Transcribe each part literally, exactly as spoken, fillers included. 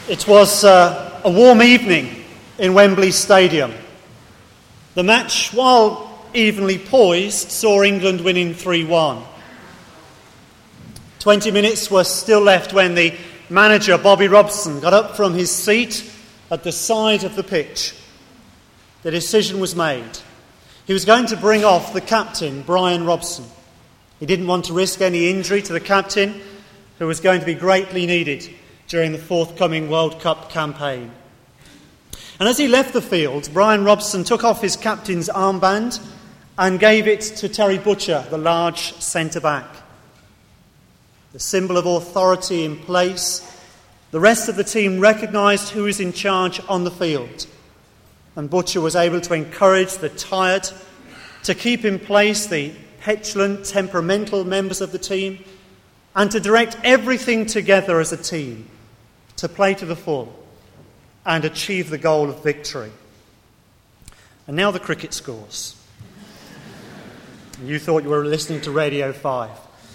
It was uh, a warm evening in Wembley Stadium. The match, while evenly poised, saw England winning three one. Twenty minutes were still left when the manager, Bobby Robson, got up from his seat at the side of the pitch. The decision was made. He was going to bring off the captain, Brian Robson. He didn't want to risk any injury to the captain, who was going to be greatly needed during the forthcoming World Cup campaign. And as he left the field, Brian Robson took off his captain's armband and gave it to Terry Butcher, the large centre-back. The symbol of authority in place, the rest of the team recognised who was in charge on the field. And Butcher was able to encourage the tired, to keep in place the petulant, temperamental members of the team, and to direct everything together as a team to play to the full and achieve the goal of victory. And now the cricket scores. You thought you were listening to Radio five.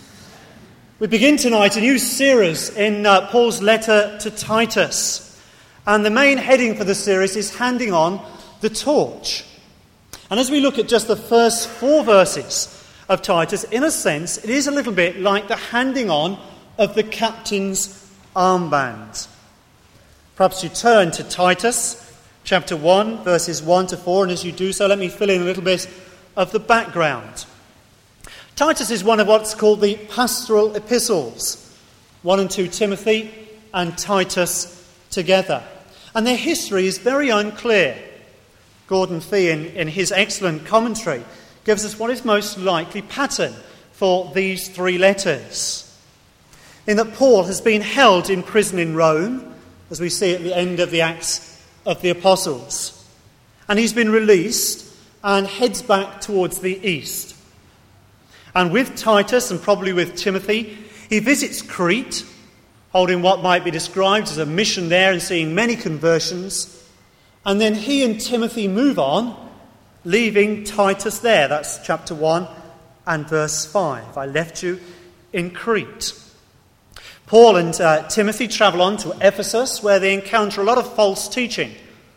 We begin tonight a new series in uh, Paul's letter to Titus. And the main heading for the series is Handing On the Torch. And as we look at just the first four verses of Titus, in a sense, it is a little bit like the handing on of the captain's armband. Perhaps you turn to Titus chapter one, verses one to four, and as you do so, let me fill in a little bit of the background. Titus is one of what's called the pastoral epistles, one and two Timothy and Titus together. And their history is very unclear. Gordon Fee, in, in his excellent commentary, gives us what is most likely pattern for these three letters. In that Paul has been held in prison in Rome, as we see at the end of the Acts of the Apostles. And he's been released and heads back towards the east. And with Titus, and probably with Timothy, he visits Crete, holding what might be described as a mission there and seeing many conversions. And then he and Timothy move on, leaving Titus there. That's chapter one and verse five. I left you in Crete. Paul and uh, Timothy travel on to Ephesus, where they encounter a lot of false teaching.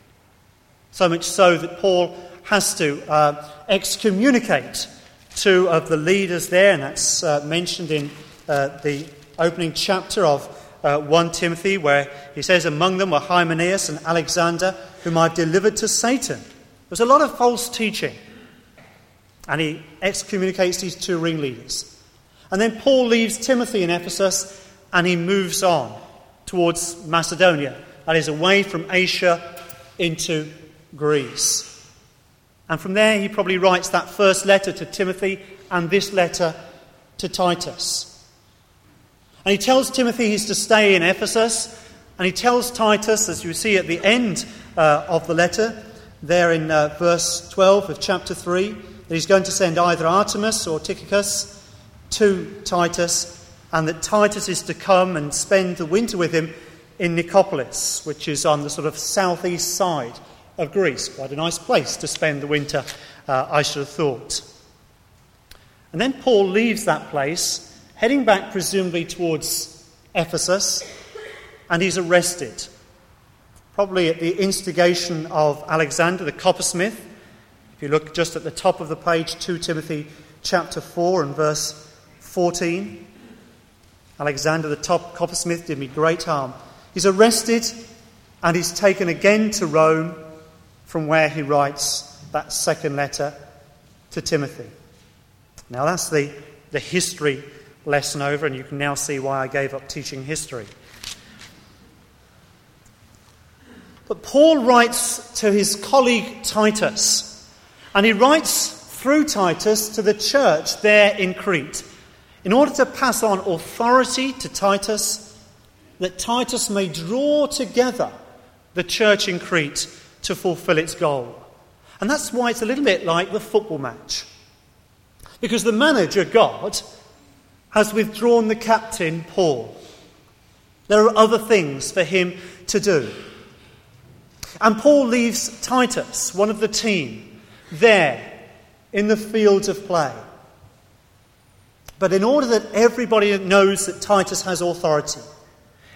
So much so that Paul has to uh, excommunicate two of the leaders there, and that's uh, mentioned in uh, the opening chapter of uh, First Timothy, where he says, among them were Hymenaeus and Alexander, whom I've delivered to Satan. There's a lot of false teaching. And he excommunicates these two ringleaders. And then Paul leaves Timothy in Ephesus and he moves on towards Macedonia. That is, away from Asia into Greece. And from there he probably writes that first letter to Timothy and this letter to Titus. And he tells Timothy he's to stay in Ephesus. And he tells Titus, as you see at the end uh, of the letter, there in uh, verse twelve of chapter three, that he's going to send either Artemas or Tychicus to Titus, and that Titus is to come and spend the winter with him in Nicopolis, which is on the sort of southeast side of Greece. Quite a nice place to spend the winter, uh, I should have thought. And then Paul leaves that place, heading back presumably towards Ephesus, and he's arrested. Probably at the instigation of Alexander, the coppersmith. If you look just at the top of the page, Second Timothy chapter four and verse fourteen. Alexander, the top coppersmith, did me great harm. He's arrested and he's taken again to Rome, from where he writes that second letter to Timothy. Now that's the, the history lesson over, and you can now see why I gave up teaching history. But Paul writes to his colleague Titus, and he writes through Titus to the church there in Crete, in order to pass on authority to Titus, that Titus may draw together the church in Crete to fulfill its goal. And that's why it's a little bit like the football match. Because the manager, God, has withdrawn the captain, Paul. There are other things for him to do. And Paul leaves Titus, one of the team, there in the fields of play. But in order that everybody knows that Titus has authority,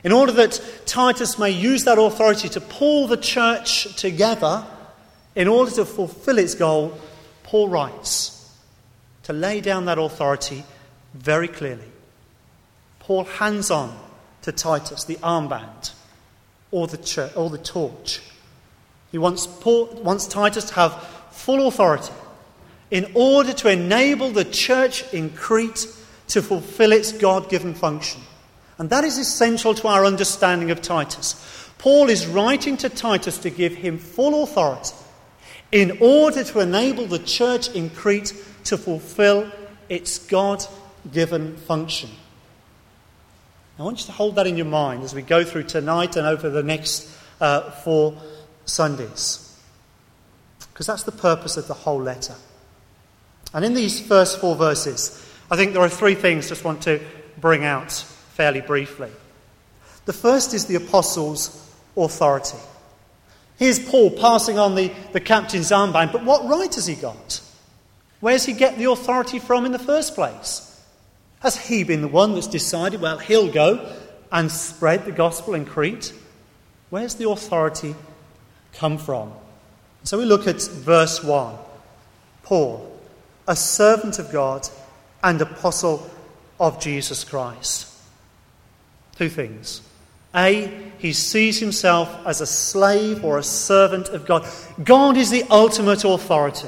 In order that Titus may use that authority to pull the church together, in order to fulfill its goal, Paul writes to lay down that authority very clearly. Paul hands on to Titus the armband or the church, or the torch. He wants, Paul, wants Titus to have full authority in order to enable the church in Crete to fulfill its God-given function. And that is essential to our understanding of Titus. Paul is writing to Titus to give him full authority in order to enable the church in Crete to fulfill its God-given function. I want you to hold that in your mind as we go through tonight and over the next uh, four Sundays. Because that's the purpose of the whole letter. And in these first four verses, I think there are three things I just want to bring out fairly briefly. The first is the apostles' authority. Here's Paul passing on the, the captain's armband, but what right has he got? Where does he get the authority from in the first place? Has he been the one that's decided, well, he'll go and spread the gospel in Crete? Where's the authority come from? So we look at verse one. Paul, a servant of God and apostle of Jesus Christ. Two things. A, he sees himself as a slave or a servant of God. God is the ultimate authority.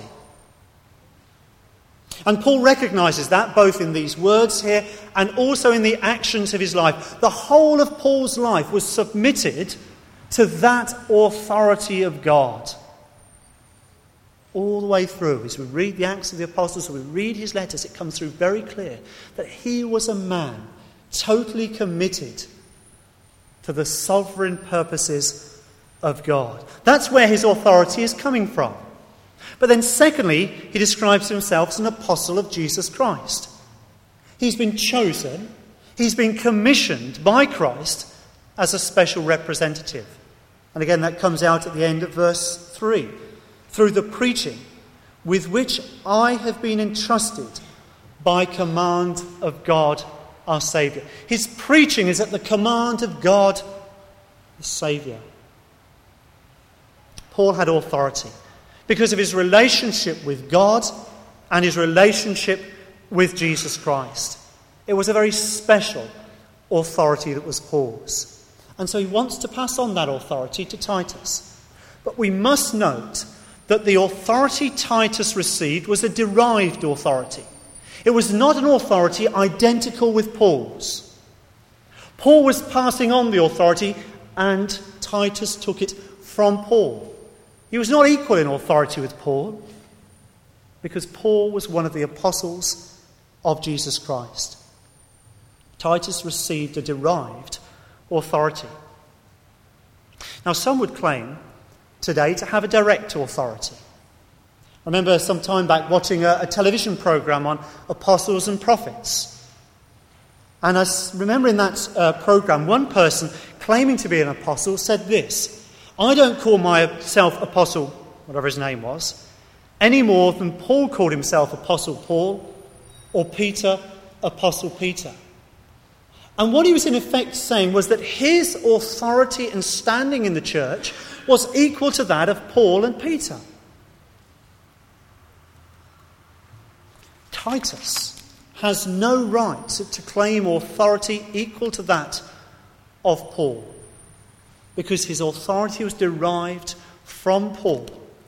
And Paul recognises that both in these words here and also in the actions of his life. The whole of Paul's life was submitted to that authority of God. All the way through, as we read the Acts of the Apostles, as we read his letters, it comes through very clear that he was a man totally committed to the sovereign purposes of God. That's where his authority is coming from. But then secondly, he describes himself as an apostle of Jesus Christ. He's been chosen, he's been commissioned by Christ as a special representative. And again, that comes out at the end of verse three. Through the preaching with which I have been entrusted by command of God our Saviour. His preaching is at the command of God the Saviour. Paul had authority because of his relationship with God and his relationship with Jesus Christ. It was a very special authority that was Paul's. And so he wants to pass on that authority to Titus. But we must note that the authority Titus received was a derived authority. It was not an authority identical with Paul's. Paul was passing on the authority and Titus took it from Paul. He was not equal in authority with Paul because Paul was one of the apostles of Jesus Christ. Titus received a derived authority. Now, some would claim today to have a direct authority. I remember some time back watching a, a television programme on apostles and prophets. And I remember in that uh, programme, one person claiming to be an apostle said this: I don't call myself apostle, whatever his name was, any more than Paul called himself apostle Paul or Peter apostle Peter. And what he was in effect saying was that his authority and standing in the church was equal to that of Paul and Peter. Titus has no right to claim authority equal to that of Paul because his authority was derived from Paul.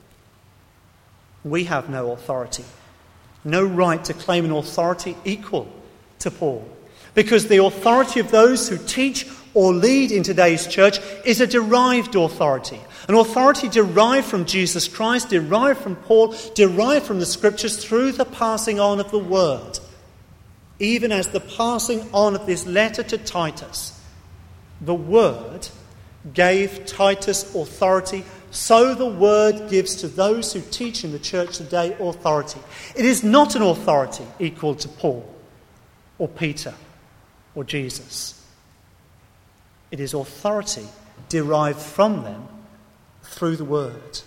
We have no authority, no right to claim an authority equal to Paul because the authority of those who teach or lead in today's church is a derived authority. An authority derived from Jesus Christ, derived from Paul, derived from the Scriptures through the passing on of the Word. Even as the passing on of this letter to Titus, the Word gave Titus authority, so the Word gives to those who teach in the church today authority. It is not an authority equal to Paul or Peter or Jesus. It is authority derived from them through the Word.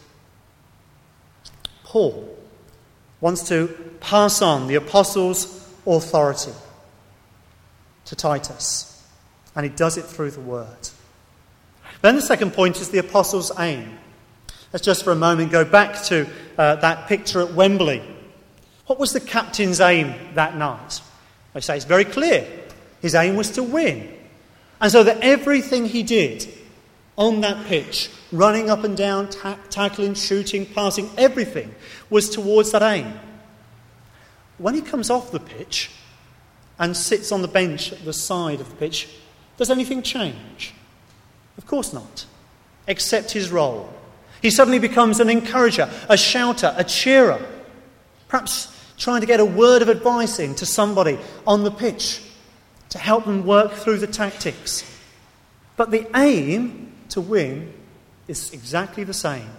Paul wants to pass on the apostles' authority to Titus. And he does it through the word. Then the second point is the apostles' aim. Let's just for a moment go back to uh, that picture at Wembley. What was the captain's aim that night? I say it's very clear. His aim was to win. And so that everything he did on that pitch, running up and down, ta- tackling, shooting, passing, everything was towards that aim. When he comes off the pitch and sits on the bench at the side of the pitch, does anything change? Of course not, except his role. He suddenly becomes an encourager, a shouter, a cheerer, perhaps trying to get a word of advice in to somebody on the pitch to help them work through the tactics. But the aim to win is exactly the same.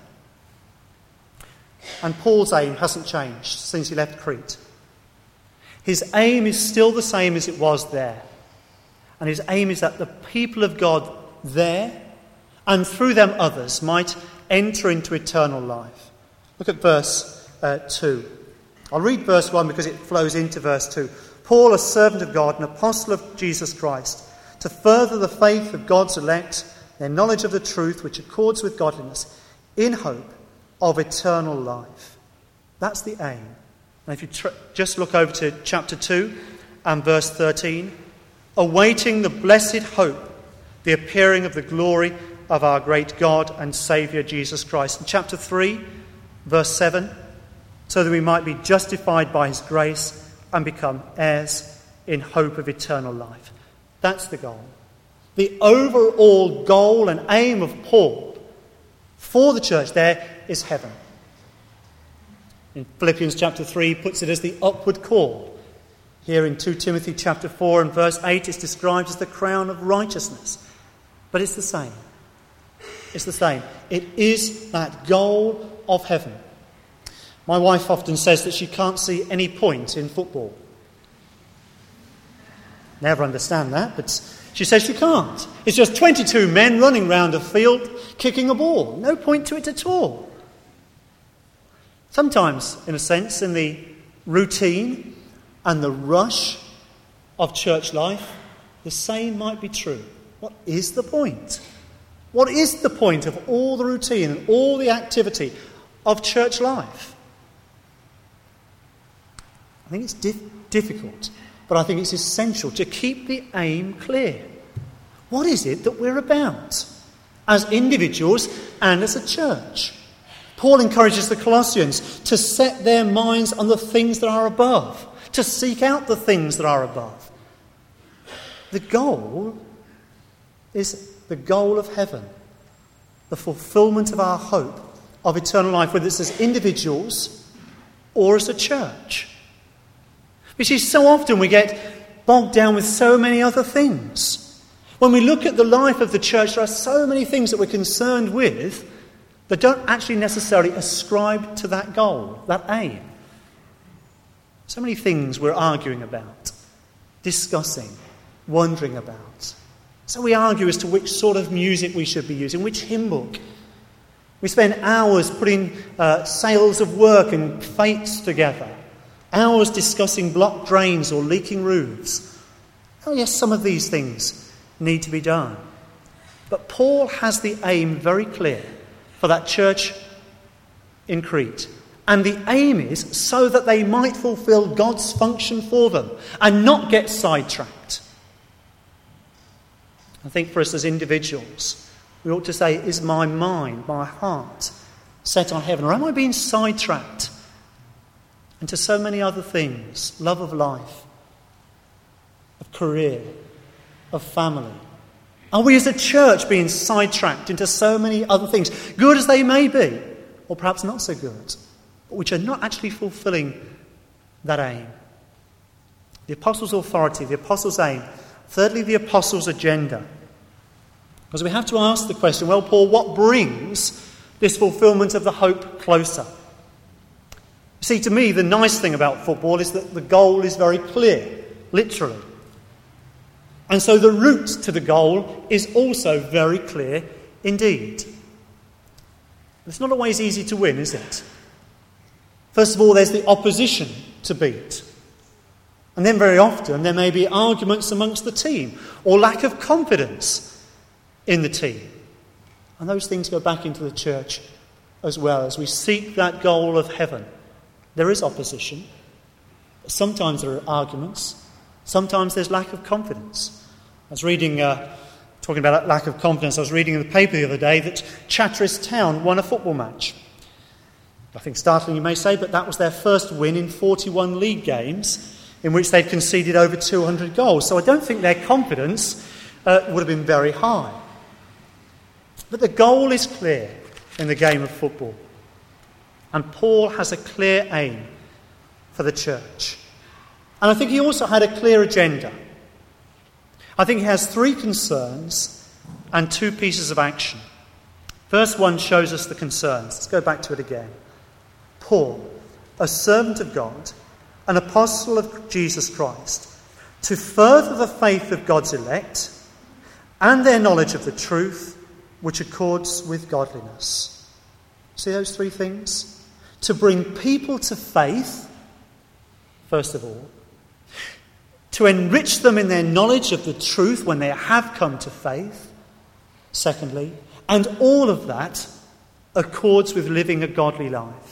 And Paul's aim hasn't changed since he left Crete. His aim is still the same as it was there. And his aim is that the people of God there, and through them others, might enter into eternal life. Look at verse uh, two. I'll read verse one because it flows into verse two. Paul, a servant of God, an apostle of Jesus Christ, to further the faith of God's elect, their knowledge of the truth which accords with godliness, in hope of eternal life. That's the aim. And if you tr- just look over to chapter two and verse thirteen, awaiting the blessed hope, the appearing of the glory of our great God and Saviour Jesus Christ. In chapter three, verse seven, so that we might be justified by his grace and become heirs in hope of eternal life. That's the goal. The overall goal and aim of Paul for the church there is heaven. In Philippians chapter three, he puts it as the upward call. Here in Second Timothy chapter four and verse eight, it's described as the crown of righteousness. But it's the same. It's the same. It is that goal of heaven. My wife often says that she can't see any point in football. Never understand that, but she says she can't. It's just twenty-two men running round a field kicking a ball. No point to it at all. Sometimes, in a sense, in the routine and the rush of church life, the same might be true. What is the point? What is the point of all the routine and all the activity of church life? I think it's dif- difficult, but I think it's essential to keep the aim clear. What is it that we're about as individuals and as a church? Paul encourages the Colossians to set their minds on the things that are above, to seek out the things that are above. The goal is the goal of heaven, the fulfillment of our hope of eternal life, whether it's as individuals or as a church. You see, so often we get bogged down with so many other things. When we look at the life of the church, there are so many things that we're concerned with that don't actually necessarily ascribe to that goal, that aim. So many things we're arguing about, discussing, wondering about. So we argue as to which sort of music we should be using, which hymn book. We spend hours putting uh, sales of work and fates together, hours discussing blocked drains or leaking roofs. Oh yes, some of these things need to be done. But Paul has the aim very clear for that church in Crete. And the aim is so that they might fulfill God's function for them and not get sidetracked. I think for us as individuals, we ought to say, is my mind, my heart set on heaven? Or am I being sidetracked into so many other things? Love of life, of career, of family. Are we as a church being sidetracked into so many other things, good as they may be, or perhaps not so good, but which are not actually fulfilling that aim? The apostles' authority, the apostles' aim. Thirdly, the apostles' agenda. Because we have to ask the question, well, Paul, what brings this fulfilment of the hope closer? You see, to me, the nice thing about football is that the goal is very clear, literally. And so the route to the goal is also very clear indeed. It's not always easy to win, is it? First of all, there's the opposition to beat. And then very often there may be arguments amongst the team or lack of confidence in the team. And those things go back into the church as well as we seek that goal of heaven. There is opposition. Sometimes there are arguments. Sometimes there's lack of confidence. I was reading, uh, talking about lack of confidence, I was reading in the paper the other day that Chatteris Town won a football match. Nothing startling, you may say, but that was their first win in forty-one league games in which they'd conceded over two hundred goals. So I don't think their confidence uh, would have been very high. But the goal is clear in the game of football. And Paul has a clear aim for the church. And I think he also had a clear agenda. I think he has three concerns and two pieces of action. Verse one shows us the concerns. Let's go back to it again. Paul, a servant of God, an apostle of Jesus Christ, to further the faith of God's elect and their knowledge of the truth which accords with godliness. See those three things? To bring people to faith, first of all. To enrich them in their knowledge of the truth when they have come to faith, secondly. And all of that accords with living a godly life.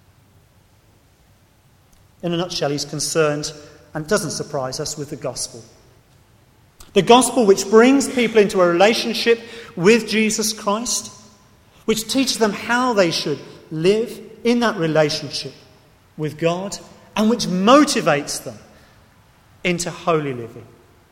In a nutshell, he's concerned, and doesn't surprise us, with the gospel. The gospel which brings people into a relationship with Jesus Christ, which teaches them how they should live in that relationship with God, and which motivates them into holy living.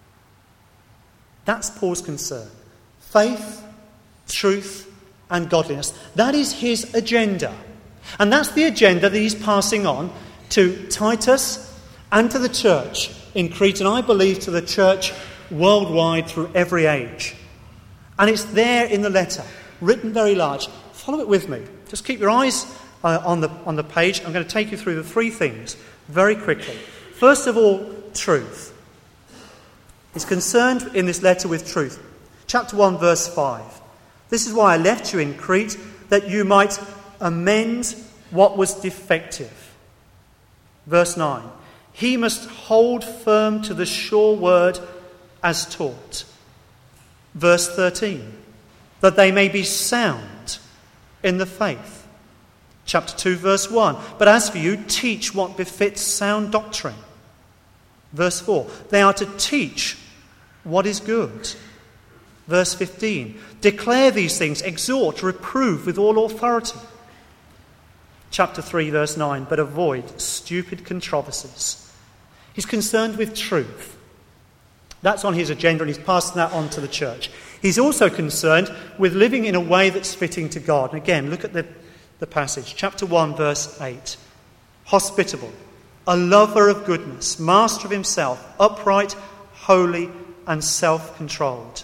That's Paul's concern. Faith, truth, and godliness. That is his agenda. And that's the agenda that he's passing on to Titus and to the church in Crete, and I believe to the church worldwide through every age. And it's there in the letter, written very large. Follow it with me. Just keep your eyes uh, on the on the page. I'm going to take you through the three things very quickly. First of all, truth. He's concerned in this letter with truth. Chapter one, verse five. This is why I left you in Crete, that you might amend what was defective. Verse nine. He must hold firm to the sure word as taught. Verse thirteen. That they may be sound in the faith. Chapter two, verse one. But as for you, teach what befits sound doctrine. Verse four. They are to teach what is good. Verse fifteen. Declare these things, exhort, reprove with all authority. Chapter three, verse nine. But avoid stupid controversies. He's concerned with truth. That's on his agenda, and he's passing that on to the church. He's also concerned with living in a way that's fitting to God. And again, look at the, the passage. Chapter one, verse eight. Hospitable, a lover of goodness, master of himself, upright, holy, and self-controlled.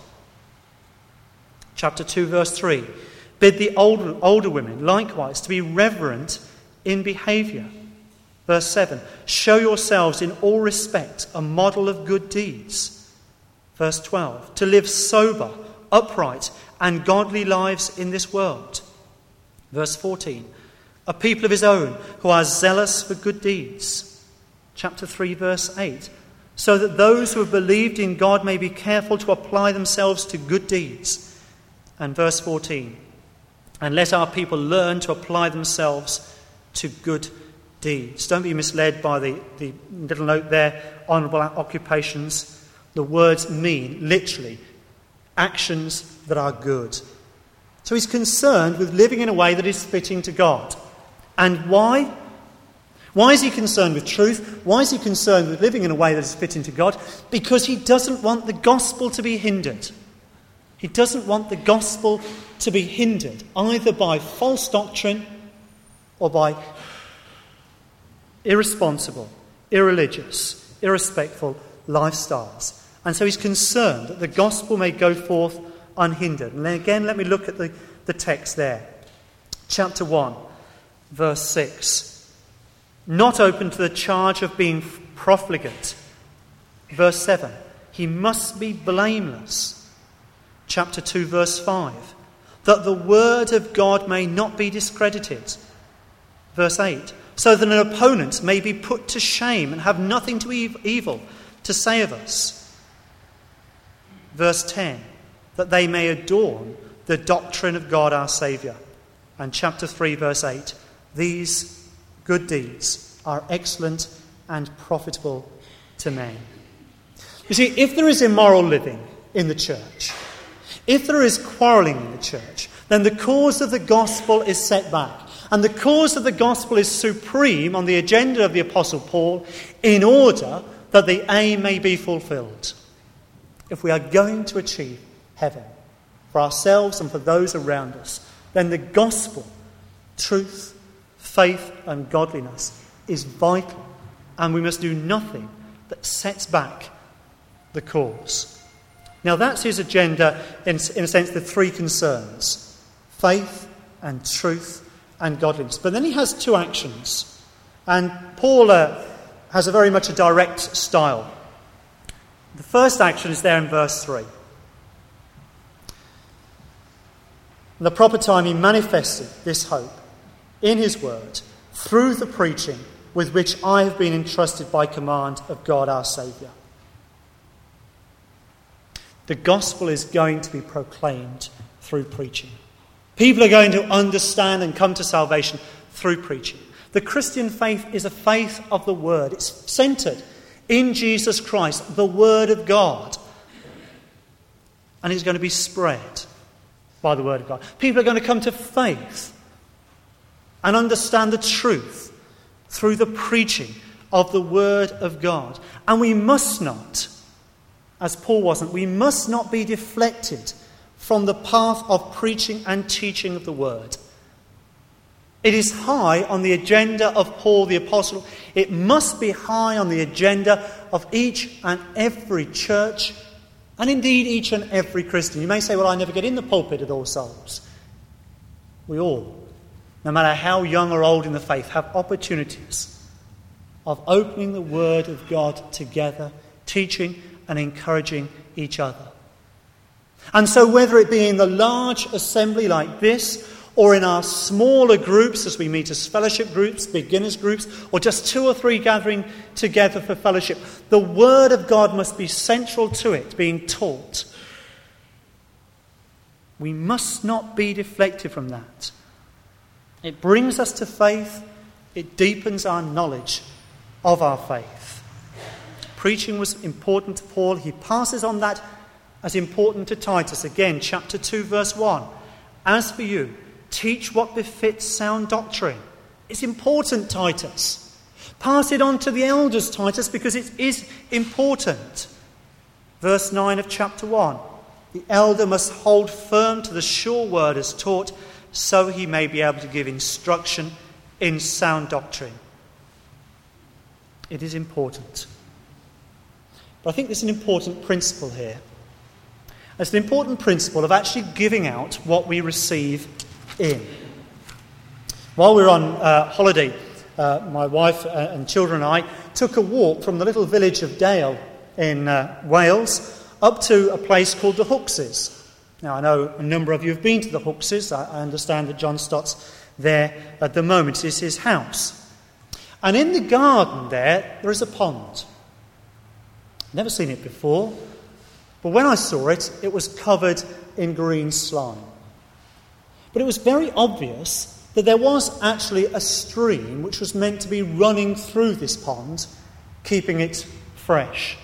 Chapter two, verse three. Bid the older, older women likewise to be reverent in behaviour. Verse seven. Show yourselves in all respect a model of good deeds. Verse twelve. To live sober, upright, and godly lives in this world. Verse fourteen. A people of his own who are zealous for good deeds. Chapter three, verse eight. So that those who have believed in God may be careful to apply themselves to good deeds. And verse fourteen. And let our people learn to apply themselves to good deeds. Don't be misled by the, the little note there, honourable occupations. The words mean, literally, actions that are good. So he's concerned with living in a way that is fitting to God. And why? Why is he concerned with truth? Why is he concerned with living in a way that is fitting to God? Because he doesn't want the gospel to be hindered. He doesn't want the gospel to be hindered either by false doctrine or by irresponsible, irreligious, irrespectful lifestyles. And so he's concerned that the gospel may go forth unhindered. And then again, let me look at the, the text there. Chapter one, verse six. Not open to the charge of being profligate. Verse seven. He must be blameless. Chapter two, verse five. That the word of God may not be discredited. Verse eight. so that an opponent may be put to shame and have nothing to ev- evil to say of us. Verse ten, that they may adorn the doctrine of God our Saviour. And chapter three, verse eight, these good deeds are excellent and profitable to men. You see, if there is immoral living in the church, if there is quarrelling in the church, then the cause of the gospel is set back. And the cause of the gospel is supreme on the agenda of the Apostle Paul in order that the aim may be fulfilled. If we are going to achieve heaven for ourselves and for those around us, then the gospel, truth, faith and godliness is vital, and we must do nothing that sets back the cause. Now that's his agenda, in, in a sense, the three concerns: faith and truth and godliness. But then he has two actions, and Paul uh, has a very much a direct style. The first action is there in verse three. At the proper time he manifested this hope in his word through the preaching with which I have been entrusted by command of God our Saviour. The gospel is going to be proclaimed through preaching. People are going to understand and come to salvation through preaching. The Christian faith is a faith of the word. It's centred in Jesus Christ, the word of God. And it's going to be spread by the word of God. People are going to come to faith and understand the truth through the preaching of the word of God. And we must not, as Paul wasn't, we must not be deflected from the path of preaching and teaching of the word. It is high on the agenda of Paul the Apostle. It must be high on the agenda of each and every church, and indeed each and every Christian. You may say, well, I never get in the pulpit at All Souls. We all, no matter how young or old in the faith, have opportunities of opening the word of God together, teaching and encouraging each other. And so whether it be in the large assembly like this, or in our smaller groups as we meet as fellowship groups, beginners groups, or just two or three gathering together for fellowship, the word of God must be central to it, being taught. We must not be deflected from that. It brings us to faith. It deepens our knowledge of our faith. Preaching was important to Paul. He passes on that as important to Titus. Again, chapter two, verse one. As for you, teach what befits sound doctrine. It's important, Titus. Pass it on to the elders, Titus, because it is important. Verse nine of chapter one. The elder must hold firm to the sure word as taught, so he may be able to give instruction in sound doctrine. It is important. But I think there's an important principle here. It's an important principle of actually giving out what we receive in. While we were on uh, holiday, uh, my wife and children and I took a walk from the little village of Dale in uh, Wales up to a place called the Hookses. Now, I know a number of you have been to the Hookses. I, I understand that John Stott's there at the moment. It's his house. And in the garden there, there is a pond. Never seen it before. But when I saw it, it was covered in green slime. But it was very obvious that there was actually a stream which was meant to be running through this pond, keeping it fresh.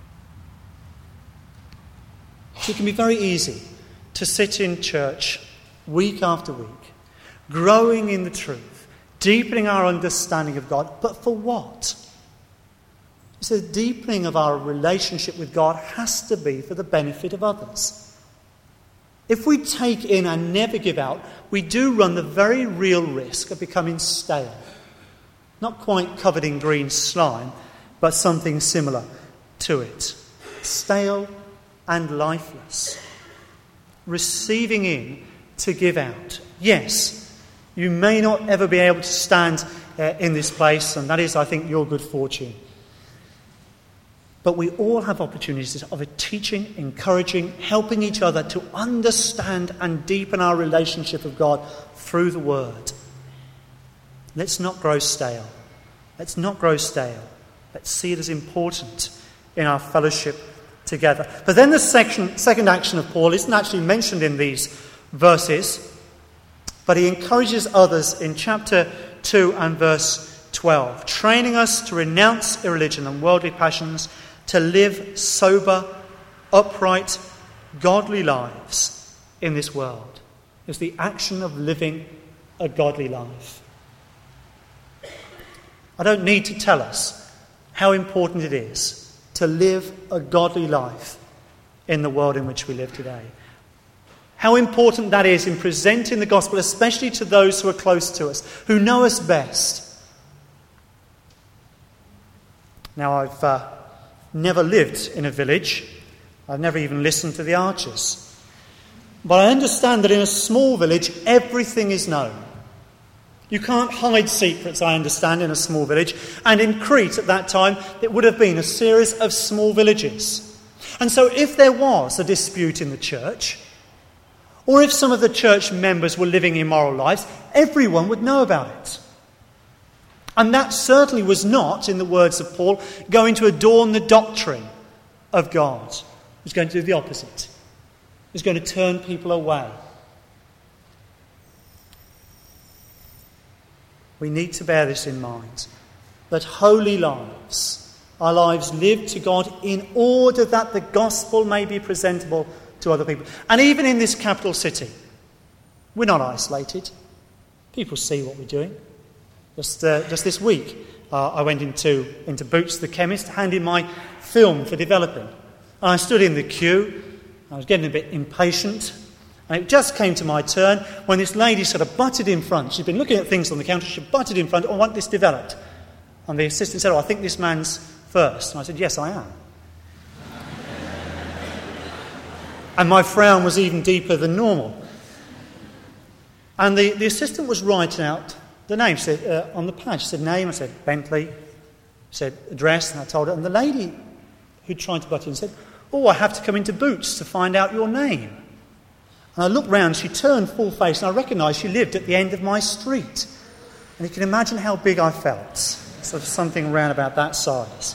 So it can be very easy to sit in church week after week, growing in the truth, deepening our understanding of God. But for what? So the deepening of our relationship with God has to be for the benefit of others. If we take in and never give out, we do run the very real risk of becoming stale. Not quite covered in green slime, but something similar to it. Stale and lifeless. Receiving in to give out. Yes, you may not ever be able to stand uh, in this place, and that is, I think, your good fortune. But we all have opportunities of a teaching, encouraging, helping each other to understand and deepen our relationship with God through the Word. Let's not grow stale. Let's not grow stale. Let's see it as important in our fellowship together. But then the section, second action of Paul isn't actually mentioned in these verses, but he encourages others in chapter two and verse twelve, training us to renounce irreligion and worldly passions, to live sober, upright, godly lives in this world. It's the action of living a godly life. I don't need to tell us how important it is to live a godly life in the world in which we live today. How important that is in presenting the gospel, especially to those who are close to us, who know us best. Now, I've uh, never lived in a village. I've never even listened to the archers. But I understand that in a small village, everything is known. You can't hide secrets, I understand, in a small village. And in Crete at that time, it would have been a series of small villages. And so if there was a dispute in the church, or if some of the church members were living immoral lives, everyone would know about it. And that certainly was not, in the words of Paul, going to adorn the doctrine of God. It was going to do the opposite. It was going to turn people away. We need to bear this in mind, that holy lives, our lives lived to God in order that the gospel may be presentable to other people. And even in this capital city, we're not isolated. People see what we're doing. Just uh, just this week, uh, I went into, into Boots the chemist, handed my film for developing. And I stood in the queue. I was getting a bit impatient. And it just came to my turn when this lady sort of butted in front. She'd been looking at things on the counter. She butted in front. Oh, I want this developed. And the assistant said, oh, I think this man's first. And I said, yes, I am. And my frown was even deeper than normal. And the, the assistant was writing out the name. She said, uh, on the pad, she said name. I said Bentley. She said address. And I told her. And the lady who tried to butt in said, oh, I have to come into Boots to find out your name. And I looked round, she turned full face, and I recognised she lived at the end of my street. And you can imagine how big I felt. Sort of something around about that size.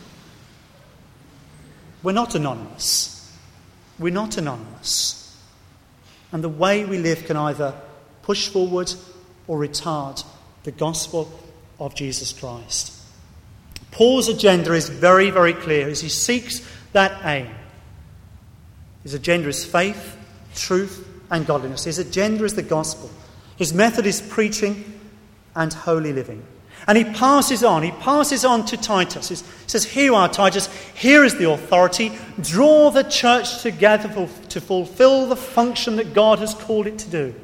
We're not anonymous. We're not anonymous. And the way we live can either push forward or retard the gospel of Jesus Christ. Paul's agenda is very, very clear as he seeks that aim. His agenda is faith, truth and godliness. His agenda is the gospel. His method is preaching and holy living. And he passes on. He passes on to Titus. He says, here you are, Titus. Here is the authority. Draw the church together to fulfill the function that God has called it to do.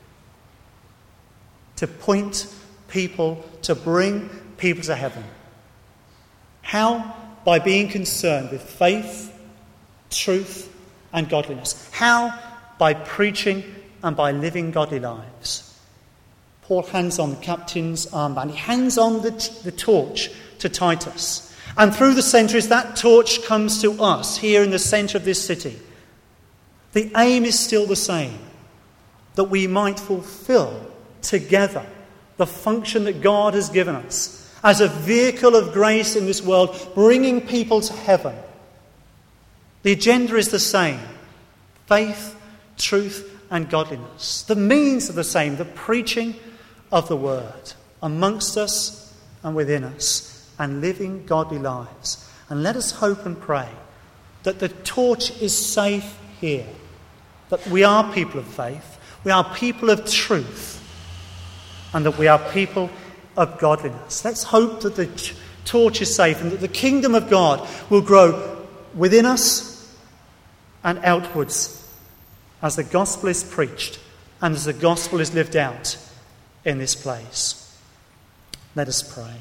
To point people, to bring people to heaven. How? By being concerned with faith, truth and godliness. How? By preaching and by living godly lives. Paul hands on the captain's armband. He hands on the, the torch to Titus. And through the centuries, that torch comes to us here in the centre of this city. The aim is still the same, that we might fulfill together the function that God has given us as a vehicle of grace in this world, bringing people to heaven. The agenda is the same. Faith, truth and godliness. The means are the same, the preaching of the word amongst us and within us, and living godly lives. And let us hope and pray that the torch is safe here, that we are people of faith, we are people of truth, and that we are people of godliness. Let's hope that the torch is safe and that the kingdom of God will grow within us and outwards as the gospel is preached and as the gospel is lived out in this place. Let us pray.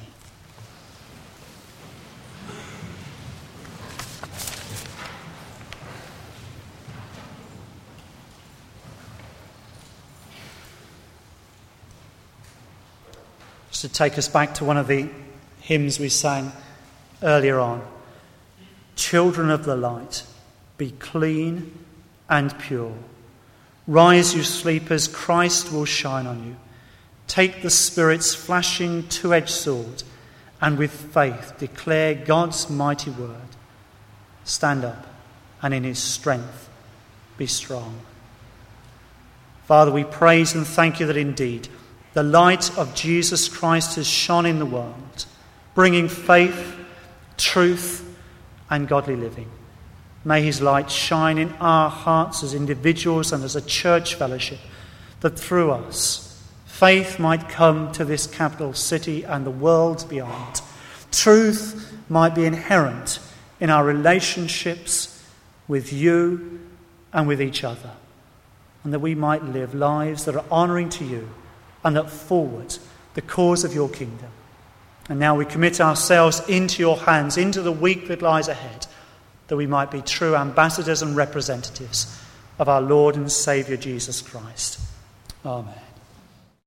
Just to take us back to one of the hymns we sang earlier on. Children of the light, be clean and pure. Rise, you sleepers, Christ will shine on you. take the Spirit's flashing two-edged sword and with faith declare God's mighty word. Stand up and in his strength be strong. Father, we praise and thank you that indeed the light of Jesus Christ has shone in the world, bringing faith, truth, and godly living. May his light shine in our hearts as individuals and as a church fellowship, that through us faith might come to this capital city and the world beyond. Truth might be inherent in our relationships with you and with each other, and that we might live lives that are honouring to you and that forward the cause of your kingdom. And now we commit ourselves into your hands, into the week that lies ahead, that we might be true ambassadors and representatives of our Lord and Saviour Jesus Christ. Amen.